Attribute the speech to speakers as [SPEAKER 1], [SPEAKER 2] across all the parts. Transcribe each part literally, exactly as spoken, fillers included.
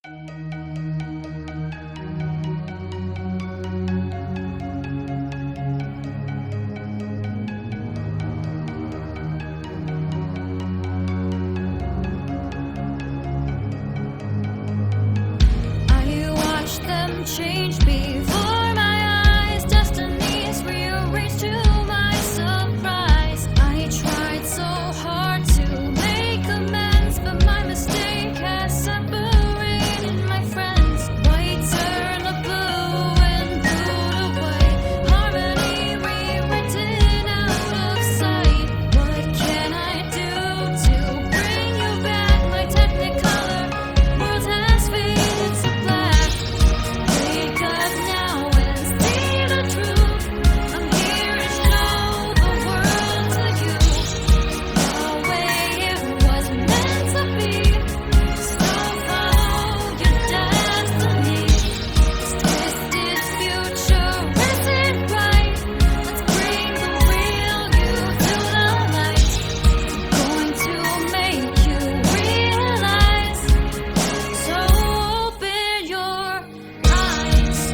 [SPEAKER 1] I watched them change before my eyes. Destinies rearranged to my surprise. I tried so hard to make amends, but my mistake has separated my friends. White turned to blue and blue to white. Harmony rewritten out of sight. What can I do to bring you back? My technicolor world has faded to black. Wake up now and see the truth. I'm here to show the world to you the way it was meant to be. So follow your destiny. This twisted future, is it right? Let's bring the real you to the light. Going to make you realize. So open your eyes.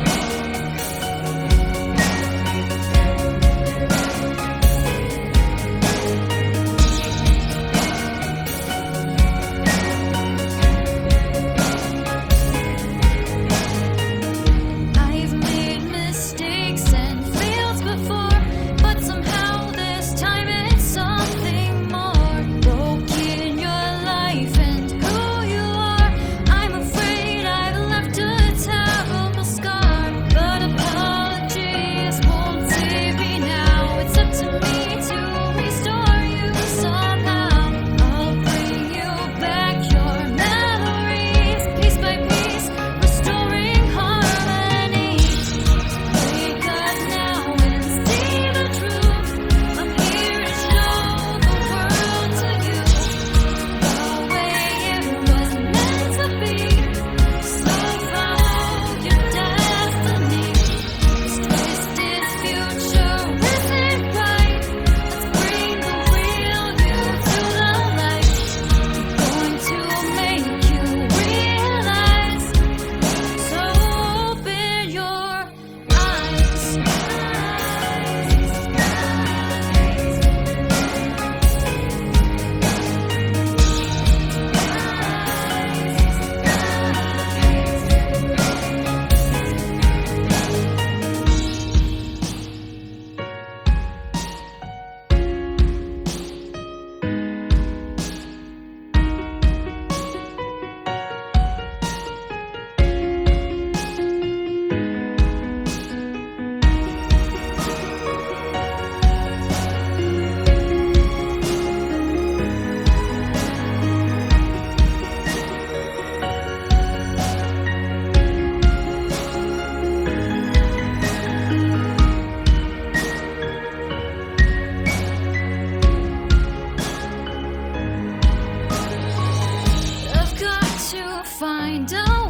[SPEAKER 1] I've made mistakes and failed before, but somehow this time it's something more. Broken your life and who you are. I'm afraid I've left a terrible scar, but apologies won't save me now. It's up to me to restore you somehow. I'll bring you back your memories, piece by piece, restoring harmony. Wake up now and see the truth. I'm here to show the world to you the way it was meant to be. So follow your destiny. This twisted future, is it right? Let's bring the real you to the light. Going to make you realize. So open your eyes. I've got to find a